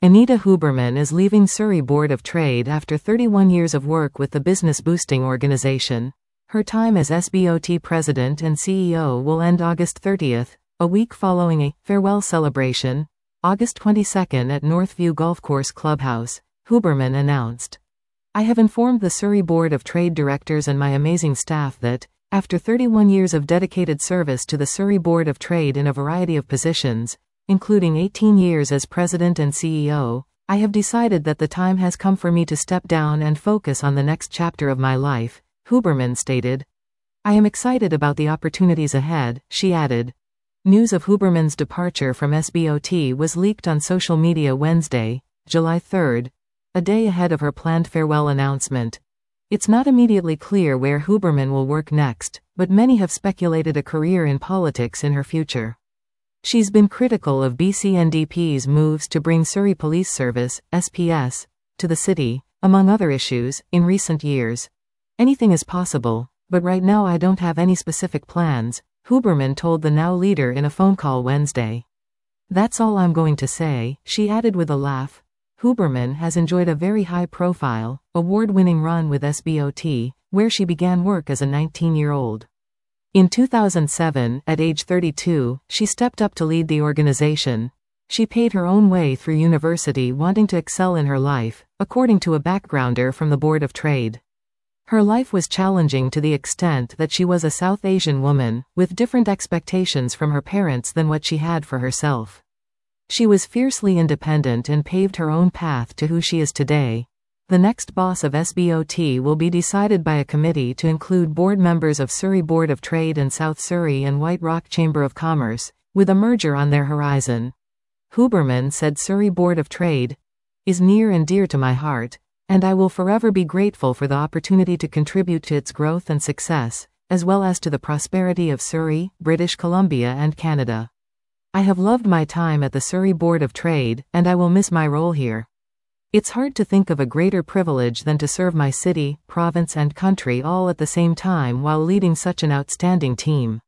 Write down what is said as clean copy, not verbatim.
Anita Huberman is leaving Surrey Board of Trade after 31 years of work with the business boosting organization. Her time as SBOT president and CEO will end August 30th, a week following a farewell celebration, August 22nd at Northview Golf Course Clubhouse, Huberman announced. I have informed the Surrey Board of Trade directors and my amazing staff that, after 31 years of dedicated service to the Surrey Board of Trade in a variety of positions, including 18 years as president and CEO, I have decided that the time has come for me to step down and focus on the next chapter of my life, Huberman stated. I am excited about the opportunities ahead, she added. News of Huberman's departure from SBOT was leaked on social media Wednesday, July 3rd, a day ahead of her planned farewell announcement. It's not immediately clear where Huberman will work next, but many have speculated a career in politics in her future. She's been critical of BC-NDP's moves to bring Surrey Police Service, SPS, to the city, among other issues, in recent years. Anything is possible, but right now I don't have any specific plans, Huberman told the Now leader in a phone call Wednesday. That's all I'm going to say, she added with a laugh. Huberman has enjoyed a very high-profile, award-winning run with SBOT, where she began work as a 19-year-old. In 2007, at age 32, she stepped up to lead the organization. She paid her own way through university, wanting to excel in her life, according to a backgrounder from the Board of Trade. Her life was challenging to the extent that she was a South Asian woman, with different expectations from her parents than what she had for herself. She was fiercely independent and paved her own path to who she is today. The next boss of SBOT will be decided by a committee to include board members of Surrey Board of Trade and South Surrey and White Rock Chamber of Commerce, with a merger on their horizon. Huberman said Surrey Board of Trade is near and dear to my heart, and I will forever be grateful for the opportunity to contribute to its growth and success, as well as to the prosperity of Surrey, British Columbia and Canada. I have loved my time at the Surrey Board of Trade, and I will miss my role here. It's hard to think of a greater privilege than to serve my city, province and country all at the same time while leading such an outstanding team.